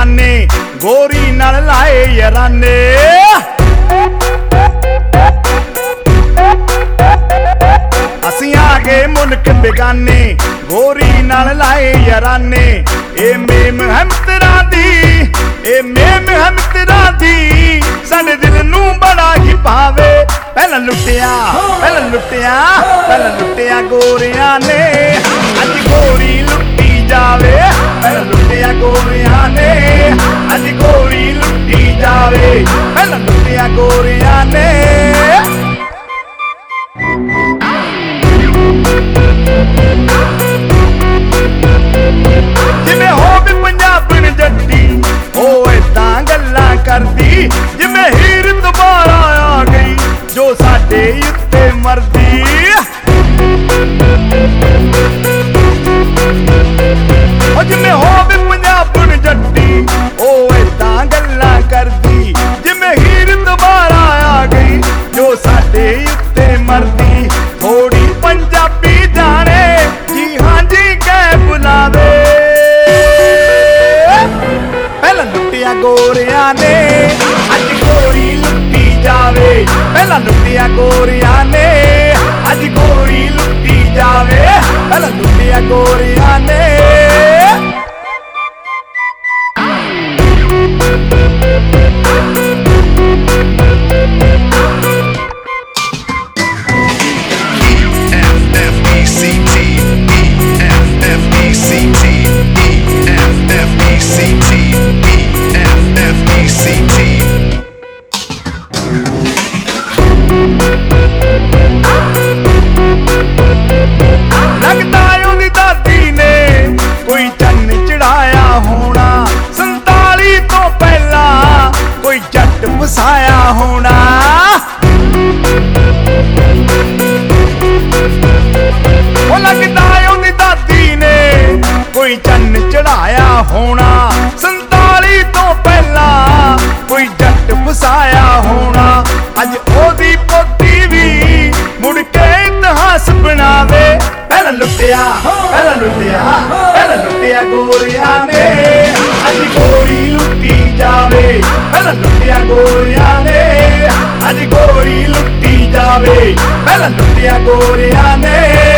बेगाने गोरी नाल लाए याराने असीं आ गए मुल्क बेगाने गोरी नाल लाए याराने ए मेम है मित्तरां दी ए मेम है मित्तरां दी साडे दिल नूं बड़ा ही भावे पहला लुटिया गोरियां ने अज गोरी लुटी जावे पहला लुटिया गोरियां ने अज गोरी लुटी जावे पहला लुटिया गोरियां ने जिवें होवे पंजाबण जट्टी ओ इदां गल्लां करदी जिवें हीर दोबारा आ गई जो साडे उत्ते मरदी ओ जिवें होवे पंजाबण जट्टी ओ इदां गल्लां करदी जिवें हीर दोबारा आ गई जो साडे उत्ते मरदी थोड़ी पंजाबी जाने जी हाँ जी कह बुलावे पहला लुटिया गोरियां ने अज गोरी लुटी जावे पहला लुटिया गोरियां ने अज गोरी लुटी जावे पहला लुटिया गोरियां ने लगदा ओदी दादी ने कोई चन्न चढ़ाया होना 47 तो पहला कोई जट फसाया होना ओ लगदा ओदी दादी ने कोई चन्न चढ़ाया होना 47 तो पहला कोई जट फसाया होना अज ओदी पोती भी मुड़ के इतिहास बनावे पहला लुटिया गोरियां ने अज गोरी लुटी जावे पहला लुटिया गोरियां ने अज गोरी लुटी जावे पहला लुटिया गोरियां ने